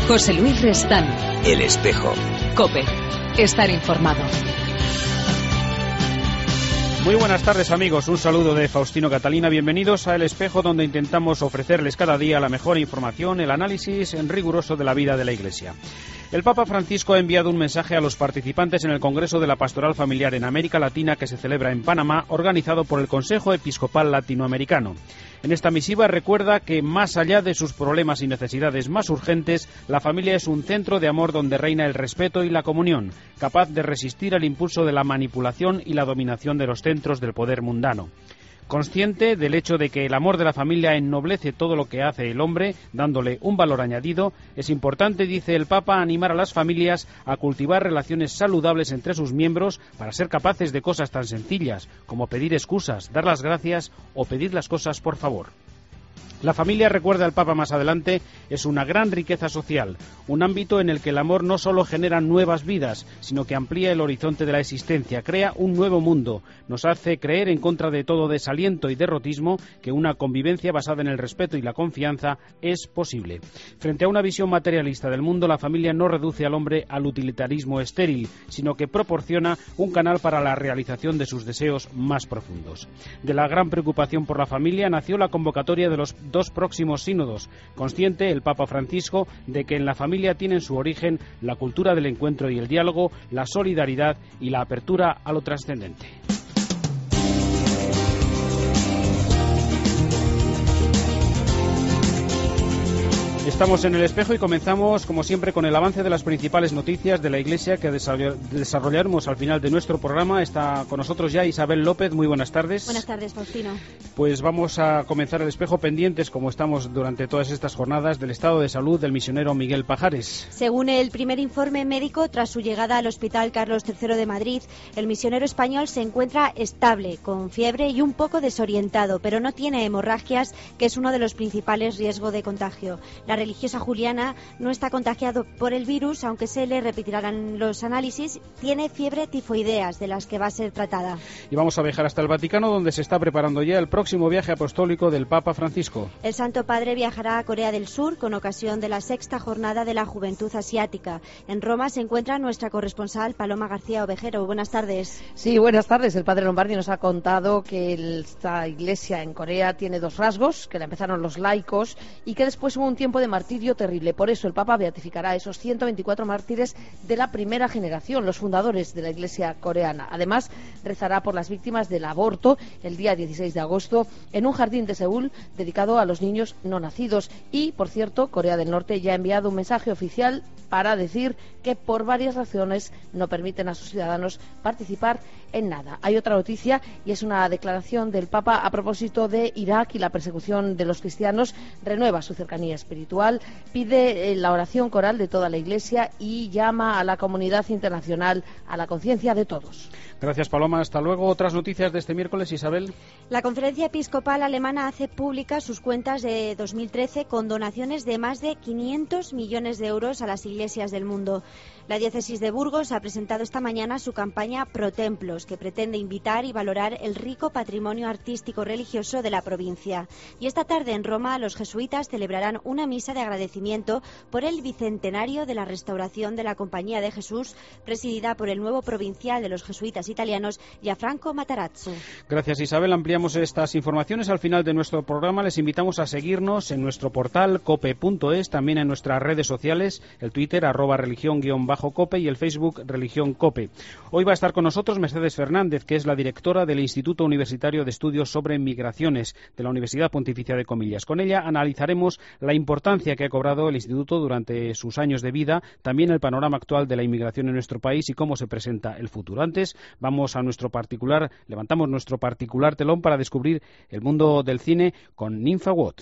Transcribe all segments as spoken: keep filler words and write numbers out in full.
José Luis Restán. El Espejo. COPE. Estar informado. Muy buenas tardes, amigos. Un saludo de Faustino Catalina. Bienvenidos a El Espejo, donde intentamos ofrecerles cada día la mejor información, el análisis en riguroso de la vida de la Iglesia. El Papa Francisco ha enviado un mensaje a los participantes en el Congreso de la Pastoral Familiar en América Latina que se celebra en Panamá, organizado por el Consejo Episcopal Latinoamericano. En esta misiva recuerda que, más allá de sus problemas y necesidades más urgentes, la familia es un centro de amor donde reina el respeto y la comunión, capaz de resistir al impulso de la manipulación y la dominación de los centros del poder mundano. Consciente del hecho de que el amor de la familia ennoblece todo lo que hace el hombre, dándole un valor añadido, es importante, dice el Papa, animar a las familias a cultivar relaciones saludables entre sus miembros para ser capaces de cosas tan sencillas como pedir excusas, dar las gracias o pedir las cosas por favor. La familia, recuerda el Papa más adelante, es una gran riqueza social, un ámbito en el que el amor no solo genera nuevas vidas, sino que amplía el horizonte de la existencia, crea un nuevo mundo, nos hace creer en contra de todo desaliento y derrotismo que una convivencia basada en el respeto y la confianza es posible. Frente a una visión materialista del mundo, la familia no reduce al hombre al utilitarismo estéril, sino que proporciona un canal para la realización de sus deseos más profundos. De la gran preocupación por la familia nació la convocatoria de los dos próximos sínodos, consciente el Papa Francisco de que en la familia tienen su origen la cultura del encuentro y el diálogo, la solidaridad y la apertura a lo trascendente. Estamos en El Espejo y comenzamos, como siempre, con el avance de las principales noticias de la Iglesia que desarrollaremos al final de nuestro programa. Está con nosotros ya Isabel López. Muy buenas tardes. Buenas tardes, Faustino. Pues vamos a comenzar El Espejo pendientes, como estamos durante todas estas jornadas, del estado de salud del misionero Miguel Pajares. Según el primer informe médico, tras su llegada al Hospital Carlos tercero de Madrid, el misionero español se encuentra estable, con fiebre y un poco desorientado, pero no tiene hemorragias, que es uno de los principales riesgos de contagio. La religiosa Juliana no está contagiado por el virus, aunque se le repetirán los análisis. Tiene fiebre tifoideas, de las que va a ser tratada. Y vamos a viajar hasta el Vaticano, donde se está preparando ya el próximo viaje apostólico del Papa Francisco. El Santo Padre viajará a Corea del Sur con ocasión de la sexta jornada de la Juventud Asiática. En Roma se encuentra nuestra corresponsal Paloma García Ovejero. Buenas tardes. Sí, buenas tardes. El Padre Lombardi nos ha contado que esta iglesia en Corea tiene dos rasgos, que la empezaron los laicos y que después hubo un tiempo de martirio terrible. Por eso el Papa beatificará a esos ciento veinticuatro mártires de la primera generación, los fundadores de la Iglesia coreana. Además, rezará por las víctimas del aborto el día dieciséis de agosto en un jardín de Seúl dedicado a los niños no nacidos. Y, por cierto, Corea del Norte ya ha enviado un mensaje oficial para decir que por varias razones no permiten a sus ciudadanos participar en nada. Hay otra noticia y es una declaración del Papa a propósito de Irak y la persecución de los cristianos. Renueva su cercanía espiritual, pide la oración coral de toda la Iglesia y llama a la comunidad internacional a la conciencia de todos. Gracias, Paloma. Hasta luego. Otras noticias de este miércoles, Isabel. La Conferencia Episcopal Alemana hace públicas sus cuentas de dos mil trece con donaciones de más de quinientos millones de euros a las iglesias del mundo. La diócesis de Burgos ha presentado esta mañana su campaña Pro Templos, que pretende invitar y valorar el rico patrimonio artístico religioso de la provincia. Y esta tarde en Roma los jesuitas celebrarán una misa de agradecimiento por el bicentenario de la restauración de la Compañía de Jesús, presidida por el nuevo provincial de los jesuitas italianos, Gianfranco Matarazzo. Gracias, Isabel. Ampliamos estas informaciones al final de nuestro programa. Les invitamos a seguirnos en nuestro portal cope punto es, también en nuestras redes sociales, el Twitter, arroba religión guión bajo cope y el Facebook Religión Cope. Hoy va a estar con nosotros Mercedes Fernández, que es la directora del Instituto Universitario de Estudios sobre Migraciones de la Universidad Pontificia de Comillas. Con ella analizaremos la importancia que ha cobrado el Instituto durante sus años de vida, también el panorama actual de la inmigración en nuestro país y cómo se presenta el futuro. Antes, vamos a nuestro particular, levantamos nuestro particular telón para descubrir el mundo del cine con Ninfa Watt.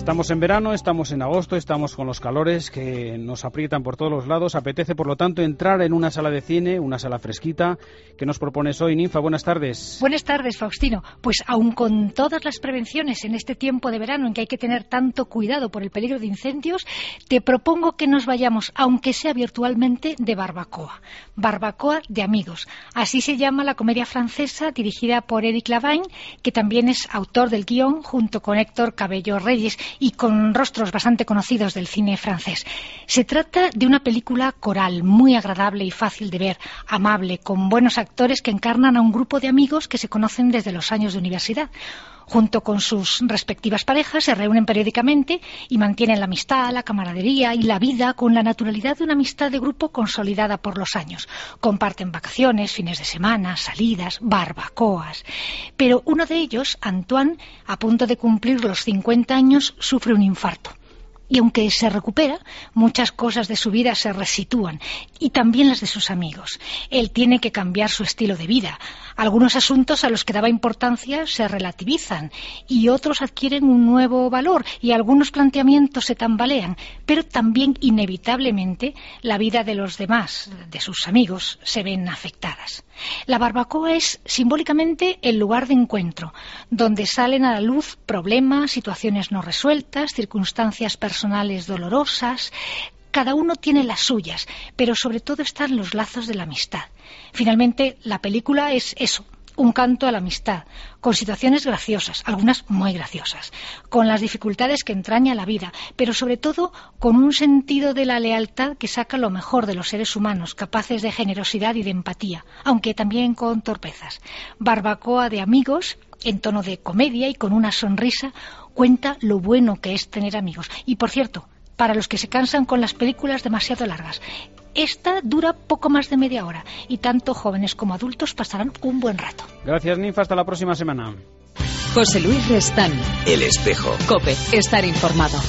Estamos en verano, estamos en agosto, estamos con los calores que nos aprietan por todos los lados. Apetece, por lo tanto, entrar en una sala de cine, una sala fresquita. ¿Qué nos propones hoy, Ninfa? Buenas tardes. Buenas tardes, Faustino. Pues aun con todas las prevenciones en este tiempo de verano en que hay que tener tanto cuidado por el peligro de incendios, te propongo que nos vayamos, aunque sea virtualmente, de barbacoa. Barbacoa de amigos. Así se llama la comedia francesa dirigida por Éric Lavagne, que también es autor del guión, junto con Héctor Cabello Reyes, y con rostros bastante conocidos del cine francés. Se trata de una película coral, muy agradable y fácil de ver, amable, con buenos actores que encarnan a un grupo de amigos que se conocen desde los años de universidad. Junto con sus respectivas parejas se reúnen periódicamente y mantienen la amistad, la camaradería y la vida con la naturalidad de una amistad de grupo consolidada por los años. Comparten vacaciones, fines de semana, salidas, barbacoas. Pero uno de ellos, Antoine, a punto de cumplir los cincuenta años, sufre un infarto. Y aunque se recupera, muchas cosas de su vida se resitúan, y también las de sus amigos. Él tiene que cambiar su estilo de vida. Algunos asuntos a los que daba importancia se relativizan, y otros adquieren un nuevo valor, y algunos planteamientos se tambalean, pero también inevitablemente la vida de los demás, de sus amigos, se ven afectadas. La barbacoa es simbólicamente el lugar de encuentro, donde salen a la luz problemas, situaciones no resueltas, circunstancias personales dolorosas. Cada uno tiene las suyas, pero sobre todo están los lazos de la amistad. Finalmente, la película es eso, un canto a la amistad, con situaciones graciosas, algunas muy graciosas, con las dificultades que entraña la vida, pero sobre todo con un sentido de la lealtad que saca lo mejor de los seres humanos, capaces de generosidad y de empatía, aunque también con torpezas. Barbacoa de amigos, en tono de comedia y con una sonrisa, cuenta lo bueno que es tener amigos. Y por cierto, para los que se cansan con las películas demasiado largas, esta dura poco más de media hora y tanto jóvenes como adultos pasarán un buen rato. Gracias, Ninfa. Hasta la próxima semana. José Luis Restán. El Espejo. COPE. Estar informado.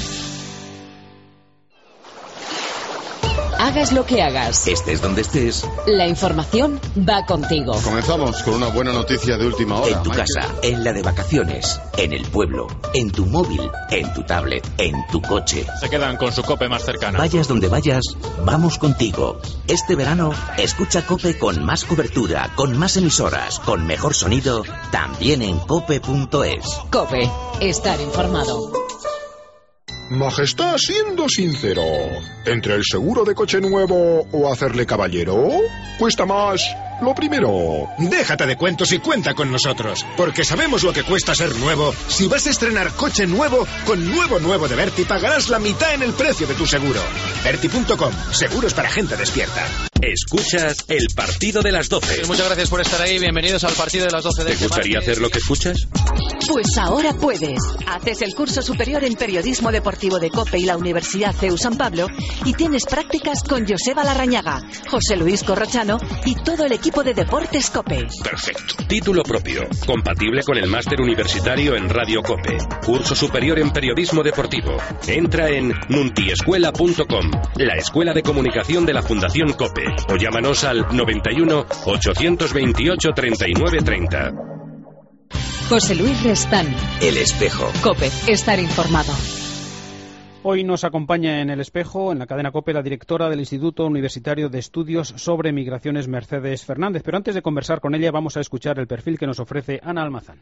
Hagas lo que hagas. Estés donde estés. La información va contigo. Comenzamos con una buena noticia de última hora. En tu casa, en la de vacaciones, en el pueblo, en tu móvil, en tu tablet, en tu coche. Se quedan con su COPE más cercana. Vayas donde vayas, vamos contigo. Este verano, escucha COPE con más cobertura, con más emisoras, con mejor sonido, también en cope punto es. COPE. Estar informado. Majestad, siendo sincero, ¿entre el seguro de coche nuevo o hacerle caballero? ¿Cuesta más lo primero? Déjate de cuentos y cuenta con nosotros, porque sabemos lo que cuesta ser nuevo. Si vas a estrenar coche nuevo, con nuevo nuevo de Berti pagarás la mitad en el precio de tu seguro. Berti punto com, seguros para gente despierta. Escuchas el partido de las doce. Muchas gracias por estar ahí, bienvenidos al partido de las doce de ¿Te gustaría hacer lo que escuchas? Pues ahora puedes. Haces el curso superior en periodismo deportivo de COPE y la Universidad C E U San Pablo y tienes prácticas con Joseba Larrañaga, José Luis Corrochano y todo el equipo de Deportes COPE. Perfecto. Título propio, compatible con el máster universitario en Radio COPE. Curso superior en periodismo deportivo. Entra en nuntiescuela punto com, la escuela de comunicación de la Fundación COPE. O llámanos al noventa y uno, ochocientos veintiocho, treinta y nueve treinta. José Luis Restán. El Espejo. COPE. Estar informado. Hoy nos acompaña en El Espejo, en la cadena COPE, la directora del Instituto Universitario de Estudios sobre Migraciones, Mercedes Fernández. Pero antes de conversar con ella, vamos a escuchar el perfil que nos ofrece Ana Almazán.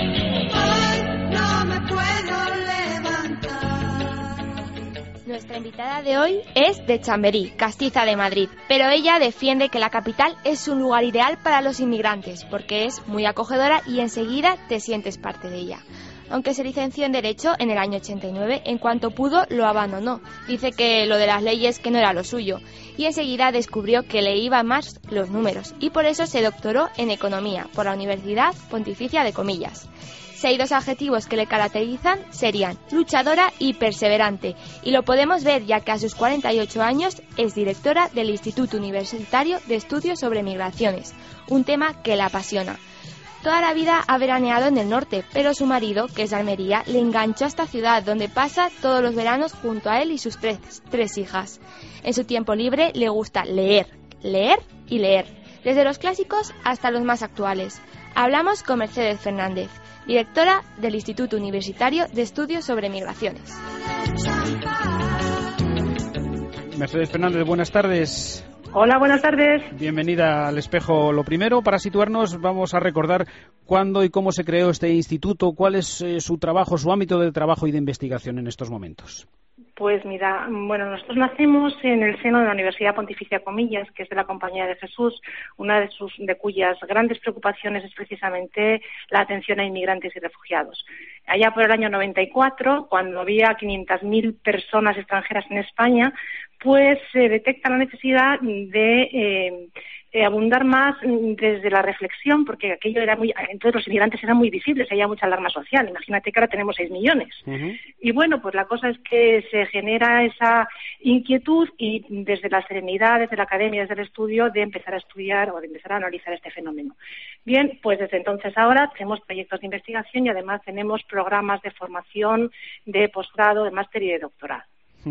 No me puedo levantar. Nuestra invitada de hoy es de Chamberí, Castiza de Madrid, pero ella defiende que la capital es un lugar ideal para los inmigrantes, porque es muy acogedora y enseguida te sientes parte de ella. Aunque se licenció en Derecho en el año ochenta y nueve, en cuanto pudo lo abandonó. Dice que lo de las leyes que no era lo suyo, y enseguida descubrió que le iban más los números, y por eso se doctoró en Economía por la Universidad Pontificia de Comillas. Si hay dos adjetivos que le caracterizan, serían luchadora y perseverante, y lo podemos ver ya que a sus cuarenta y ocho años es directora del Instituto Universitario de Estudios sobre Migraciones, un tema que la apasiona. Toda la vida ha veraneado en el norte, pero su marido, que es de Almería, le enganchó a esta ciudad donde pasa todos los veranos junto a él y sus tres, tres hijas. En su tiempo libre le gusta leer, leer y leer. desde los clásicos hasta los más actuales. Hablamos con Mercedes Fernández, directora del Instituto Universitario de Estudios sobre Migraciones. Mercedes Fernández, buenas tardes. Hola, buenas tardes. Bienvenida al Espejo. Lo primero, para situarnos, vamos a recordar cuándo y cómo se creó este instituto, cuál es eh, su trabajo, su ámbito de trabajo y de investigación en estos momentos. Pues mira, bueno, nosotros nacemos en el seno de la Universidad Pontificia Comillas, que es de la Compañía de Jesús, una de sus de cuyas grandes preocupaciones es precisamente la atención a inmigrantes y refugiados. Allá por el año noventa y cuatro, cuando había quinientas mil personas extranjeras en España, pues se detecta la necesidad de eh, eh, abundar más desde la reflexión, porque aquello era muy, entonces los inmigrantes eran muy visibles, había mucha alarma social. Imagínate que ahora tenemos seis millones. Uh-huh. Y bueno, pues la cosa es que se genera esa inquietud y desde la serenidad, desde la academia, desde el estudio, de empezar a estudiar o de empezar a analizar este fenómeno. Bien, pues desde entonces ahora tenemos proyectos de investigación y además tenemos programas de formación, de posgrado, de máster y de doctorado.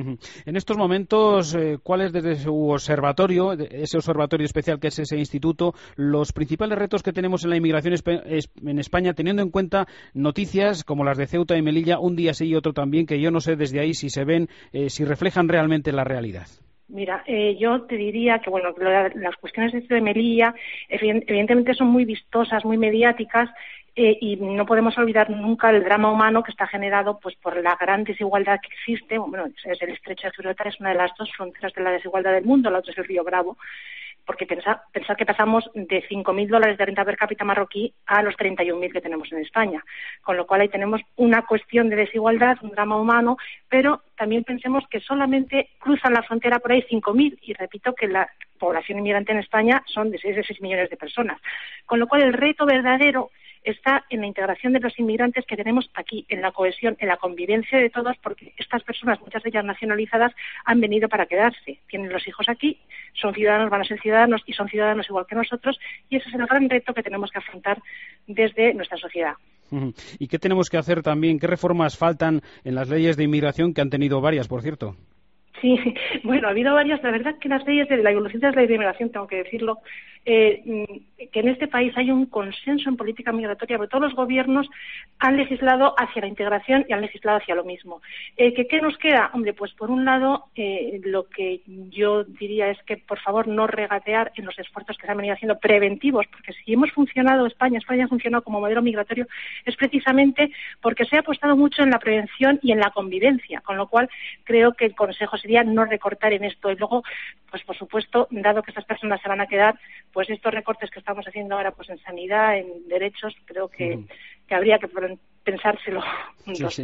En estos momentos, ¿cuál es desde su observatorio, ese observatorio especial que es ese instituto, los principales retos que tenemos en la inmigración en España, teniendo en cuenta noticias como las de Ceuta y Melilla, un día sí y otro también, que yo no sé desde ahí si se ven, eh, si reflejan realmente la realidad? Mira, eh, yo te diría que bueno, las cuestiones de Melilla evidentemente son muy vistosas, muy mediáticas, Eh, y no podemos olvidar nunca el drama humano que está generado pues por la gran desigualdad que existe. Bueno, es el estrecho de Gibraltar, es una de las dos fronteras de la desigualdad del mundo, la otra es el río Bravo, porque pensar, pensar que pasamos de cinco mil dólares de renta per cápita marroquí a los treinta y un mil que tenemos en España, con lo cual ahí tenemos una cuestión de desigualdad, un drama humano, pero también pensemos que solamente cruzan la frontera por ahí cinco mil, y repito que la población inmigrante en España son de seis de seis millones de personas, con lo cual el reto verdadero está en la integración de los inmigrantes que tenemos aquí, en la cohesión, en la convivencia de todos, porque estas personas, muchas de ellas nacionalizadas, han venido para quedarse. Tienen los hijos aquí, son ciudadanos, van a ser ciudadanos y son ciudadanos igual que nosotros, y ese es el gran reto que tenemos que afrontar desde nuestra sociedad. ¿Y qué tenemos que hacer también? ¿Qué reformas faltan en las leyes de inmigración, que han tenido varias, por cierto? Sí, bueno, ha habido varias. La verdad que las leyes de la evolución de las leyes de inmigración, tengo que decirlo, eh, que en este país hay un consenso en política migratoria, porque todos los gobiernos han legislado hacia la integración y han legislado hacia lo mismo. Eh, ¿que, ¿Qué nos queda? Hombre, pues por un lado, eh, lo que yo diría es que, por favor, no regatear en los esfuerzos que se han venido haciendo preventivos, porque si hemos funcionado, España, España ha funcionado como modelo migratorio, es precisamente porque se ha apostado mucho en la prevención y en la convivencia, con lo cual creo que el consejo sería no recortar en esto. Y luego, pues por supuesto, dado que estas personas se van a quedar, pues estos recortes que estamos haciendo ahora pues en sanidad, en derechos, creo que, mm. que habría que pensárselo. Sí, sí.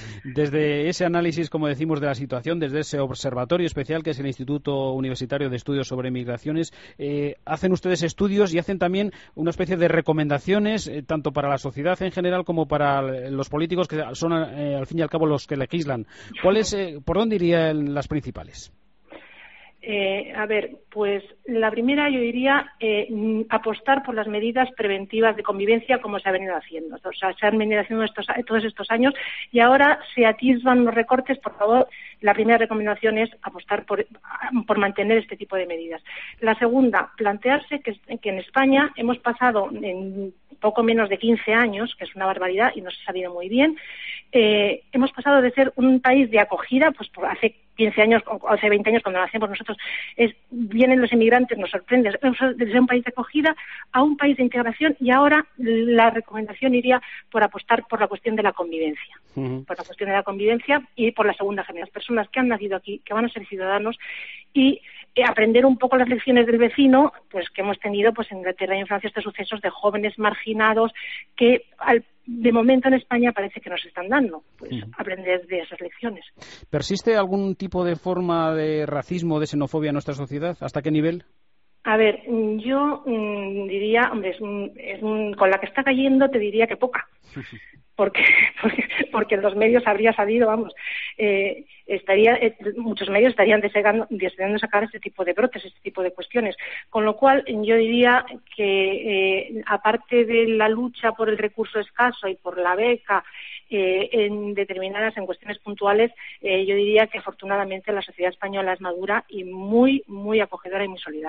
Desde ese análisis, como decimos, de la situación, desde ese observatorio especial que es el Instituto Universitario de Estudios sobre Migraciones, eh, hacen ustedes estudios y hacen también una especie de recomendaciones, eh, tanto para la sociedad en general como para los políticos, que son eh, al fin y al cabo los que legislan. ¿Cuáles, eh, por dónde irían las principales? Eh, a ver, pues la primera yo diría eh, apostar por las medidas preventivas de convivencia como se ha venido haciendo. O sea, se han venido haciendo estos, todos estos años y ahora se atisban los recortes. Por favor, la primera recomendación es apostar por, por mantener este tipo de medidas. La segunda, plantearse que, que en España hemos pasado en poco menos de quince años, que es una barbaridad y no se ha sabido muy bien, eh, hemos pasado de ser un país de acogida, pues por hace quince años, o hace veinte años, cuando nacimos nosotros, es, vienen los inmigrantes, nos sorprende, de ser un país de acogida a un país de integración, y ahora la recomendación iría por apostar por la cuestión de la convivencia, uh-huh. por la cuestión de la convivencia y por la segunda generación, personas que han nacido aquí, que van a ser ciudadanos, y eh, aprender un poco las lecciones del vecino, pues que hemos tenido pues en Inglaterra y en Francia estos sucesos de jóvenes marginados que al de momento en España parece que nos están dando, pues uh-huh. aprender de esas lecciones. ¿Persiste algún tipo de forma de racismo, de xenofobia en nuestra sociedad? ¿Hasta qué nivel? A ver, yo mmm, diría, hombre, es un, es un, con la que está cayendo te diría que poca, porque porque, porque los medios habría sabido, vamos, eh, estaría eh, muchos medios estarían deseando, deseando sacar este tipo de brotes, este tipo de cuestiones, con lo cual yo diría que eh, aparte de la lucha por el recurso escaso y por la beca, Eh, en determinadas, en cuestiones puntuales, eh, yo diría que afortunadamente la sociedad española es madura y muy, muy acogedora y muy solidaria.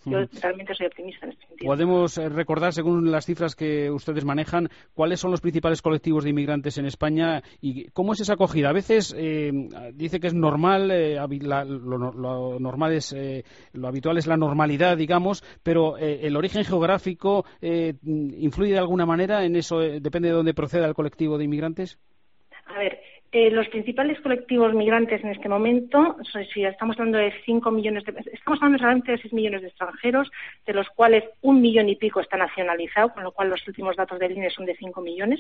Yo Uh-huh. realmente soy optimista en este sentido. Podemos recordar, según las cifras que ustedes manejan, cuáles son los principales colectivos de inmigrantes en España y cómo es esa acogida. A veces eh, dice que es normal, eh, la, lo, lo normal es, eh, lo habitual es la normalidad, digamos, pero eh, el origen geográfico eh, influye de alguna manera en eso, eh, depende de dónde proceda el colectivo de inmigrantes. A ver, eh, los principales colectivos migrantes en este momento, si estamos hablando de cinco millones de, estamos hablando realmente de seis millones de extranjeros, de los cuales un millón y pico está nacionalizado, con lo cual los últimos datos del I N E son de cinco millones.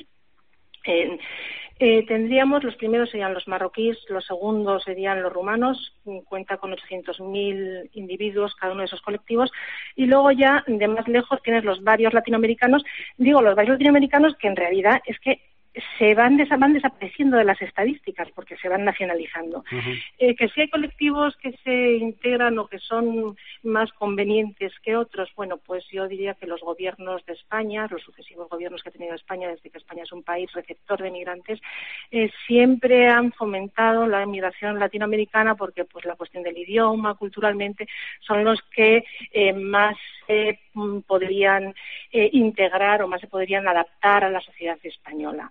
Eh, eh, tendríamos, los primeros serían los marroquíes, los segundos serían los rumanos, cuenta con ochocientos mil individuos cada uno de esos colectivos, y luego ya de más lejos tienes los varios latinoamericanos, digo los varios latinoamericanos que en realidad es que se van, desa- van desapareciendo de las estadísticas porque se van nacionalizando. Uh-huh. Eh, que si hay colectivos que se integran o que son más convenientes que otros, bueno, pues yo diría que los gobiernos de España, los sucesivos gobiernos que ha tenido España desde que España es un país receptor de migrantes, eh, siempre han fomentado la inmigración latinoamericana porque pues la cuestión del idioma, culturalmente, son los que eh, más se eh, podrían eh, integrar o más se podrían adaptar a la sociedad española.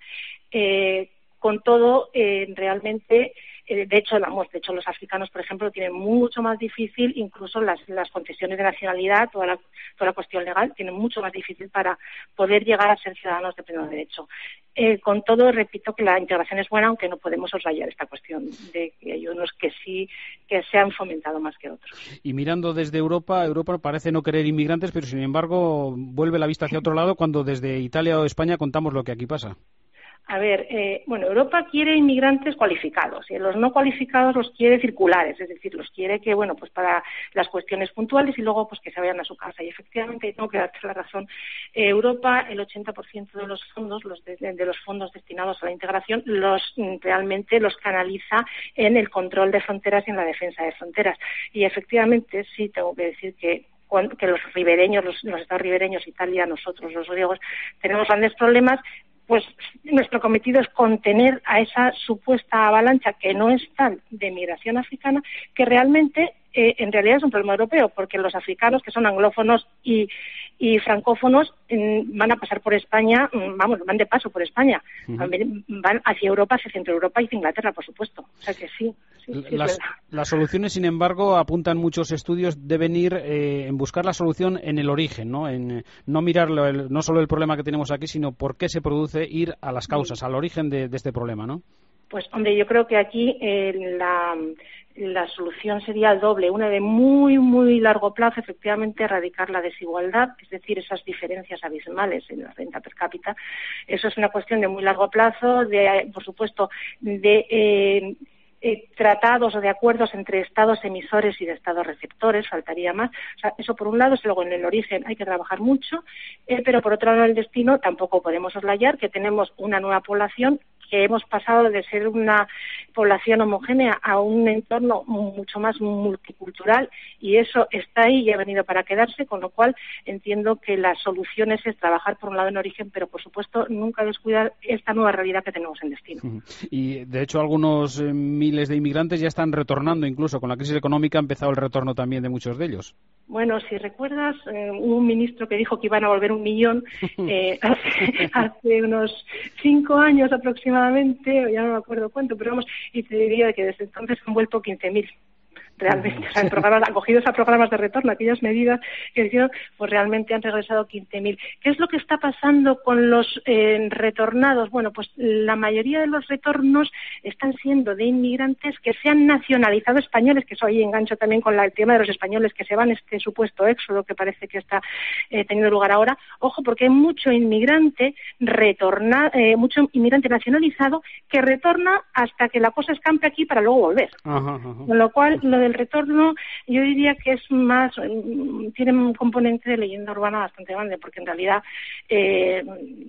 Eh, con todo, eh, realmente, eh, de hecho, la, de hecho, los africanos, por ejemplo, lo tienen mucho más difícil, incluso las, las concesiones de nacionalidad, toda la, toda la cuestión legal, tienen mucho más difícil para poder llegar a ser ciudadanos de pleno derecho. Eh, con todo, repito que la integración es buena, aunque no podemos soslayar esta cuestión de que hay unos que sí que se han fomentado más que otros. Y mirando desde Europa, Europa parece no querer inmigrantes, pero sin embargo vuelve la vista hacia otro lado cuando desde Italia o España contamos lo que aquí pasa. A ver, eh, bueno, Europa quiere inmigrantes cualificados y los no cualificados los quiere circulares, es decir, los quiere que, bueno, pues para las cuestiones puntuales y luego pues que se vayan a su casa. Y efectivamente, tengo que darte la razón, eh, Europa, el ochenta por ciento de los fondos, los de, de los fondos destinados a la integración, los realmente los canaliza en el control de fronteras y en la defensa de fronteras. Y efectivamente, sí, tengo que decir que que los ribereños, los, los estados ribereños, Italia, nosotros, los griegos, tenemos grandes problemas. Pues nuestro cometido es contener a esa supuesta avalancha que no es tal de migración africana, que realmente eh, en realidad es un problema europeo, porque los africanos que son anglófonos y, y francófonos eh, van a pasar por España, vamos, van de paso por España, uh-huh. van hacia Europa, hacia Centro Europa y hacia Inglaterra, por supuesto. O sea que sí. sí, sí las, las soluciones, sin embargo, apuntan muchos estudios, deben ir eh, en buscar la solución en el origen, ¿no? En no mirar lo, el, no solo el problema que tenemos aquí, sino por qué se produce, ir a las causas, sí. al origen de, de este problema, ¿no? Pues, hombre, yo creo que aquí eh, la, la solución sería doble. Una de muy, muy largo plazo, efectivamente, erradicar la desigualdad, es decir, esas diferencias abismales en la renta per cápita. Eso es una cuestión de muy largo plazo, de, por supuesto, de... Eh, Eh, tratados o de acuerdos entre estados emisores y de estados receptores, faltaría más. O sea, eso por un lado, y luego en el origen hay que trabajar mucho, eh, pero por otro lado en el destino tampoco podemos soslayar que tenemos una nueva población que hemos pasado de ser una población homogénea a un entorno mucho más multicultural y eso está ahí y ha venido para quedarse, con lo cual entiendo que las soluciones es trabajar por un lado en origen, pero por supuesto nunca descuidar esta nueva realidad que tenemos en destino. Y de hecho algunos eh, miles de inmigrantes ya están retornando, incluso con la crisis económica ha empezado el retorno también de muchos de ellos. Bueno, si recuerdas, eh, hubo un ministro que dijo que iban a volver un millón eh, hace, hace unos cinco años aproximadamente, ya no me acuerdo cuánto, pero vamos, y te diría que desde entonces han vuelto quince mil. Realmente, o sea, en programas, acogidos a programas de retorno, aquellas medidas que hicieron, pues realmente han regresado quince mil. ¿Qué es lo que está pasando con los eh, retornados? Bueno, pues la mayoría de los retornos están siendo de inmigrantes que se han nacionalizado españoles, que eso ahí engancho también con la, el tema de los españoles que se van, este supuesto éxodo que parece que está eh, teniendo lugar ahora. Ojo, porque hay mucho inmigrante retorna, eh, mucho inmigrante nacionalizado que retorna hasta que la cosa escampe aquí para luego volver. Ajá, ajá. Con lo cual, lo del retorno yo diría que es más, tiene un componente de leyenda urbana bastante grande, porque en realidad eh,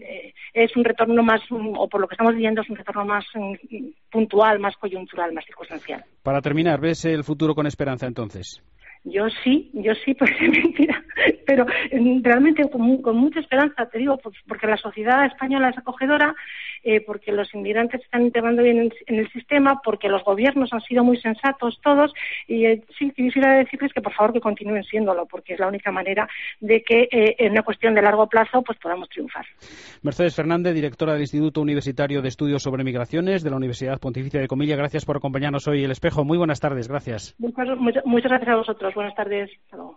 es un retorno más, o por lo que estamos viendo, es un retorno más puntual, más coyuntural, más circunstancial. Para terminar, ¿ves el futuro con esperanza entonces? Yo sí, yo sí, porque mentira, pero realmente con, con mucha esperanza, te digo, porque la sociedad española es acogedora, eh, porque los inmigrantes se están integrando bien en, en el sistema, porque los gobiernos han sido muy sensatos todos, y eh, sí quisiera decirles que por favor que continúen siéndolo, porque es la única manera de que eh, en una cuestión de largo plazo pues podamos triunfar. Mercedes Fernández, directora del Instituto Universitario de Estudios sobre Migraciones de la Universidad Pontificia de Comilla, gracias por acompañarnos hoy en El Espejo. Muy buenas tardes, gracias. Muchas, muchas, muchas gracias a vosotros. Buenas tardes. Hasta luego.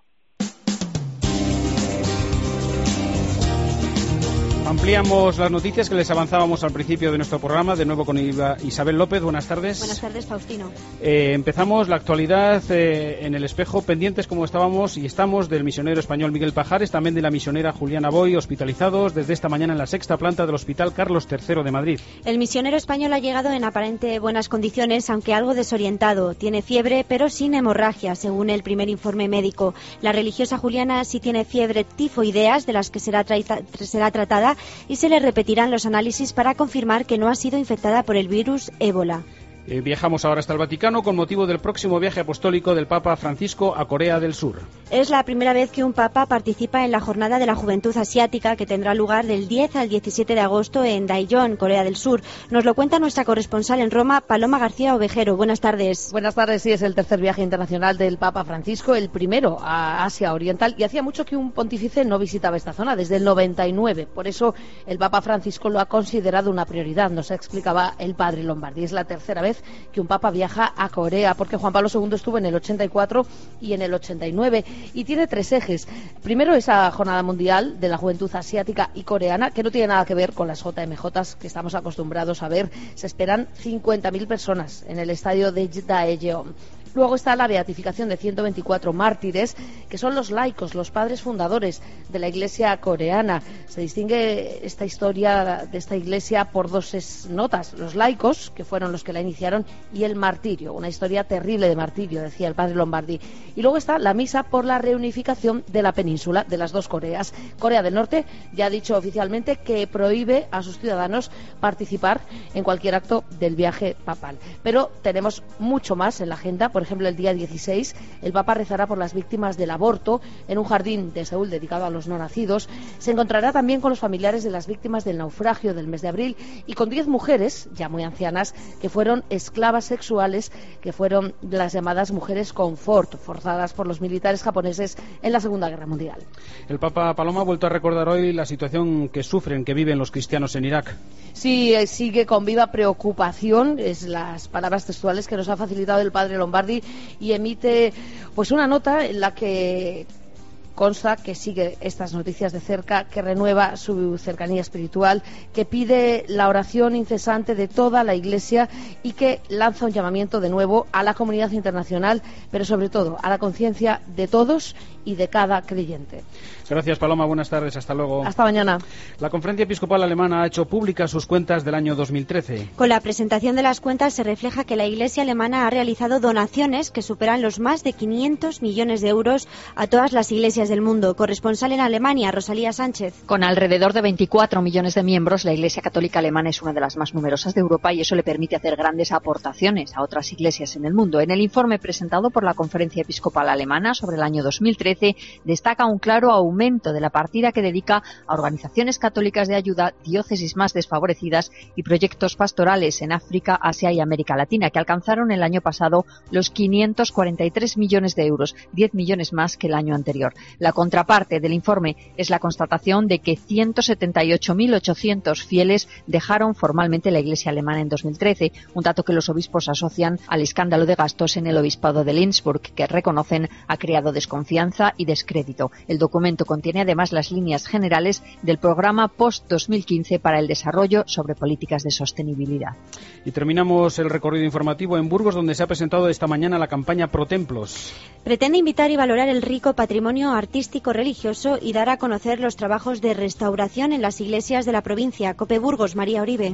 Ampliamos las noticias que les avanzábamos al principio de nuestro programa, de nuevo con Isabel López. Buenas tardes. Buenas tardes, Faustino. Eh, empezamos la actualidad eh, en El Espejo, pendientes como estábamos y estamos del misionero español Miguel Pajares, también de la misionera Juliana Boy, hospitalizados desde esta mañana en la sexta planta del Hospital Carlos tercero de Madrid. El misionero español ha llegado en aparente buenas condiciones, aunque algo desorientado. Tiene fiebre, pero sin hemorragia, según el primer informe médico. La religiosa Juliana sí tiene fiebre tifoideas, de las que será, traita, será tratada, y se le repetirán los análisis para confirmar que no ha sido infectada por el virus ébola. Eh, viajamos ahora hasta el Vaticano con motivo del próximo viaje apostólico del Papa Francisco a Corea del Sur. Es la primera vez que un papa participa en la Jornada de la Juventud Asiática, que tendrá lugar del diez al diecisiete de agosto en Daejeon, Corea del Sur. Nos lo cuenta nuestra corresponsal en Roma, Paloma García Ovejero. Buenas tardes. Buenas tardes, sí, es el tercer viaje internacional del Papa Francisco, el primero a Asia Oriental, y hacía mucho que un pontífice no visitaba esta zona, desde el noventa y nueve. Por eso el Papa Francisco lo ha considerado una prioridad, nos explicaba el padre Lombardi. Es la tercera vez que un papa viaja a Corea, porque Juan Pablo segundo estuvo en el ochenta y cuatro y en el ochenta y nueve, y tiene tres ejes. Primero, esa Jornada Mundial de la Juventud Asiática y Coreana, que no tiene nada que ver con las J M J que estamos acostumbrados a ver. Se esperan cincuenta mil personas en el estadio de Daejeon. Luego está la beatificación de ciento veinticuatro mártires, que son los laicos, los padres fundadores de la Iglesia coreana. Se distingue esta historia de esta Iglesia por dos notas: los laicos, que fueron los que la iniciaron, y el martirio, una historia terrible de martirio, decía el padre Lombardi. Y luego está la misa por la reunificación de la península, de las dos Coreas. Corea del Norte ya ha dicho oficialmente que prohíbe a sus ciudadanos participar en cualquier acto del viaje papal. Pero tenemos mucho más en la agenda. Por ejemplo, el día dieciséis, el Papa rezará por las víctimas del aborto en un jardín de Seúl dedicado a los no nacidos. Se encontrará también con los familiares de las víctimas del naufragio del mes de abril y con diez mujeres, ya muy ancianas, que fueron esclavas sexuales, que fueron las llamadas mujeres confort, forzadas por los militares japoneses en la Segunda Guerra Mundial. El Papa Paloma ha vuelto a recordar hoy la situación que sufren, que viven los cristianos en Irak. Sí, sigue con viva preocupación, es las palabras textuales que nos ha facilitado el padre Lombardi, y emite pues una nota en la que consta que sigue estas noticias de cerca, que renueva su cercanía espiritual, que pide la oración incesante de toda la Iglesia y que lanza un llamamiento de nuevo a la comunidad internacional, pero sobre todo a la conciencia de todos y de cada creyente. Gracias, Paloma. Buenas tardes. Hasta luego. Hasta mañana. La Conferencia Episcopal Alemana ha hecho públicas sus cuentas del año dos mil trece. Con la presentación de las cuentas se refleja que la Iglesia alemana ha realizado donaciones que superan los más de quinientos millones de euros a todas las iglesias del mundo. Corresponsal en Alemania, Rosalía Sánchez. Con alrededor de veinticuatro millones de miembros, la Iglesia Católica Alemana es una de las más numerosas de Europa y eso le permite hacer grandes aportaciones a otras iglesias en el mundo. En el informe presentado por la Conferencia Episcopal Alemana sobre el año dos mil trece, destaca un claro aumento de la partida que dedica a organizaciones católicas de ayuda, diócesis más desfavorecidas y proyectos pastorales en África, Asia y América Latina, que alcanzaron el año pasado los quinientos cuarenta y tres millones de euros, diez millones más que el año anterior. La contraparte del informe es la constatación de que ciento setenta y ocho mil ochocientos fieles dejaron formalmente la Iglesia alemana en dos mil trece, un dato que los obispos asocian al escándalo de gastos en el obispado de Lindsburg, que reconocen ha creado desconfianza y descrédito. El documento contiene además las líneas generales del programa post dos mil quince para el desarrollo sobre políticas de sostenibilidad. Y terminamos el recorrido informativo en Burgos, donde se ha presentado esta mañana la campaña Pro Templos. Pretende invitar y valorar el rico patrimonio artístico religioso y dar a conocer los trabajos de restauración en las iglesias de la provincia. Cope Burgos, María Oribe.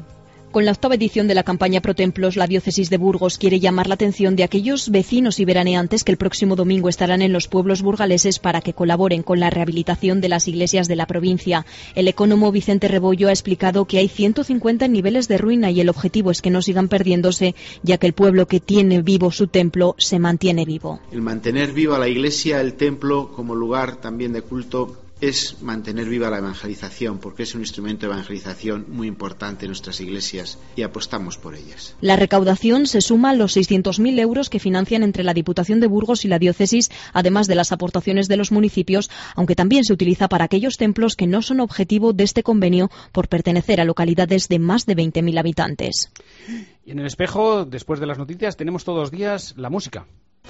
Con la octava edición de la campaña Pro Templos, la diócesis de Burgos quiere llamar la atención de aquellos vecinos y veraneantes que el próximo domingo estarán en los pueblos burgaleses para que colaboren con la rehabilitación de las iglesias de la provincia. El ecónomo Vicente Rebollo ha explicado que hay ciento cincuenta niveles de ruina y el objetivo es que no sigan perdiéndose, ya que el pueblo que tiene vivo su templo se mantiene vivo. El mantener viva la iglesia, el templo como lugar también de culto, es mantener viva la evangelización, porque es un instrumento de evangelización muy importante en nuestras iglesias y apostamos por ellas. La recaudación se suma a los seiscientos mil euros que financian entre la Diputación de Burgos y la diócesis, además de las aportaciones de los municipios, aunque también se utiliza para aquellos templos que no son objetivo de este convenio por pertenecer a localidades de más de veinte mil habitantes. Y en el espejo, después de las noticias, tenemos todos los días la música.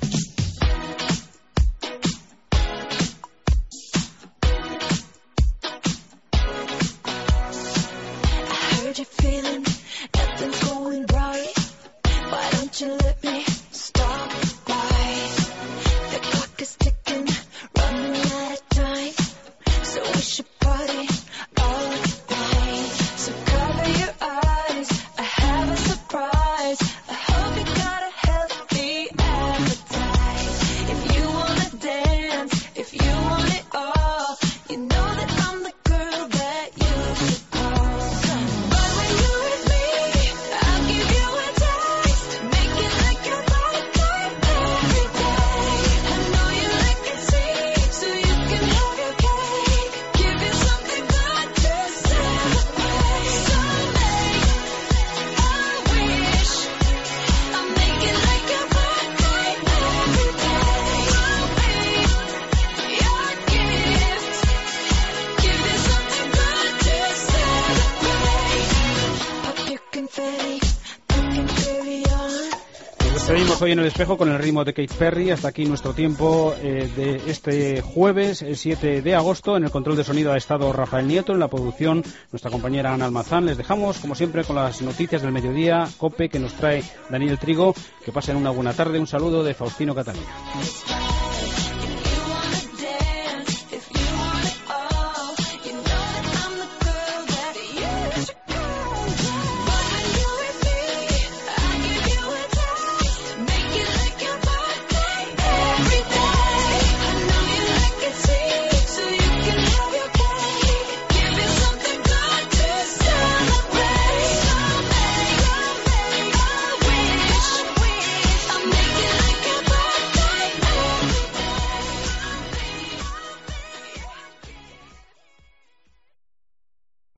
Seguimos hoy en el espejo con el ritmo de Kate Perry. Hasta aquí nuestro tiempo eh, de este jueves, el siete de agosto. En el control de sonido ha estado Rafael Nieto, en la producción nuestra compañera Ana Almazán. Les dejamos, como siempre, con las noticias del mediodía, COPE, que nos trae Daniel Trigo. Que pasen una buena tarde. Un saludo de Faustino Catalina.